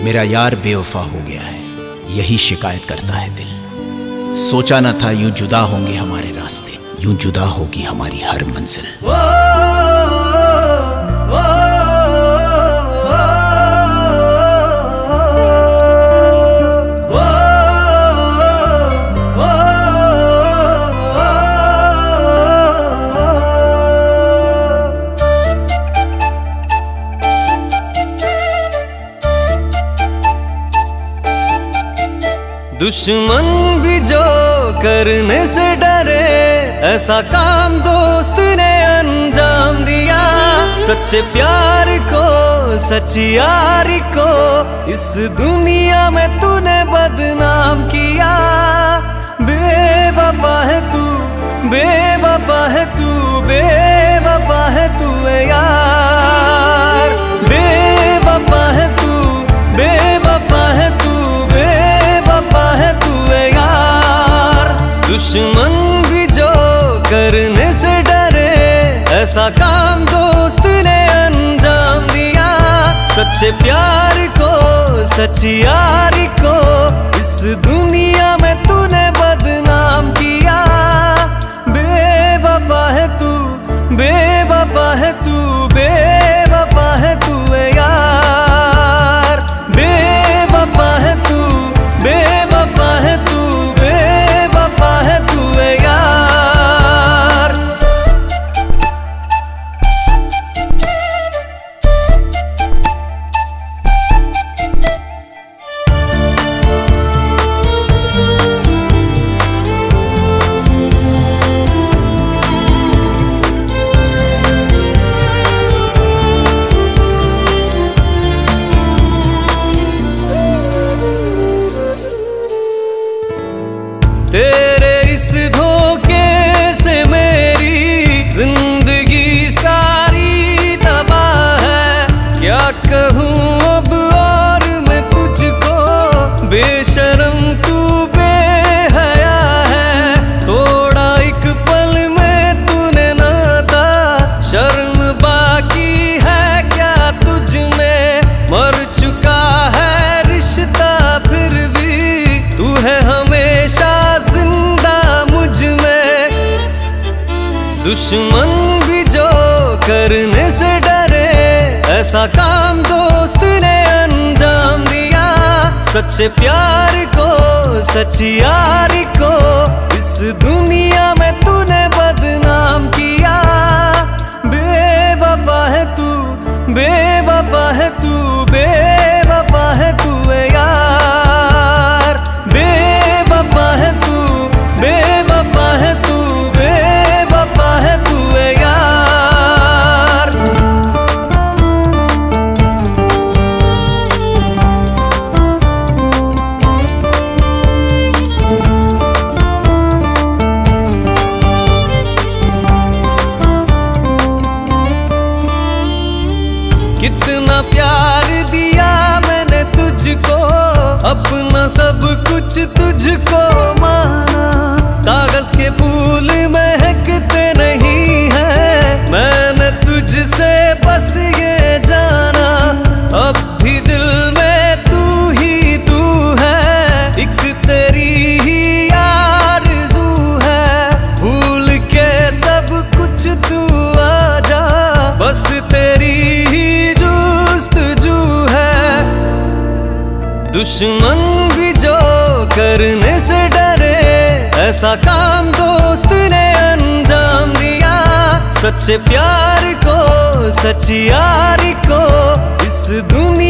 मेरा यार बेवफा हो गया है, यही शिकायत करता है दिल। सोचा न था यूं जुदा होंगे हमारे रास्ते, यूं जुदा होगी हमारी हर मंजिल। दुश्मन भी जो करने से डरे, ऐसा काम दोस्त ने अंजाम दिया। सच्चे प्यार को, सच्ची यारी को इस दुनिया में तूने बदनाम किया। बेवफा है तू, बेवफा है तू, बेवफा है तू यार। बेवफा है तू, बेवफा है तू, दुश्मन भी जो करने से डरे, ऐसा काम दोस्त ने अंजाम दिया। सच्चे प्यार को, सच्ची यारी को इस दुनिया में तूने बदनाम किया। बेवफा है तू, बेवफा है तू, बेवफा है तू यार। बेवफा है तू, बेवफा है तू, तेरे इस धोखे से मेरी जिंदगी सारी तबाह है। क्या कहूँ अब और मैं तुझको, बेशर्म तू बेहया है। तोड़ा एक पल में तूने नाता, शर्म बाकी है क्या तुझ में। मर चुका है रिश्ता फिर भी तू है हमेशा दुश्मन भी जो करने से डरे, ऐसा काम दोस्त ने अंजाम दिया। सच्चे प्यार को, सच्ची यारी को इस दुनिया में तूने बदनाम किया। बेवफा है तू, बेवफा है तू, बेवफा है तू यार। बेवफा है तू, बेवफा है तू, बेवफा है तू यार। कितना प्यार दिया मैंने तुझको, अपना सब कुछ तुझको माना। कागज के फूल महकते नहीं है, मैंने तुझसे बस ये जाना। अब भी दिल में तू ही तू है, एक तेरी ही आरज़ू है। भूल के सब कुछ तू आ जा, बस तेरी ही जुस्तजू है। दुश्मन भी जो करने से डरे, ऐसा काम दोस्त ने अंजाम दिया। सच्चे प्यार को, सच्ची यारी को इस दुनिया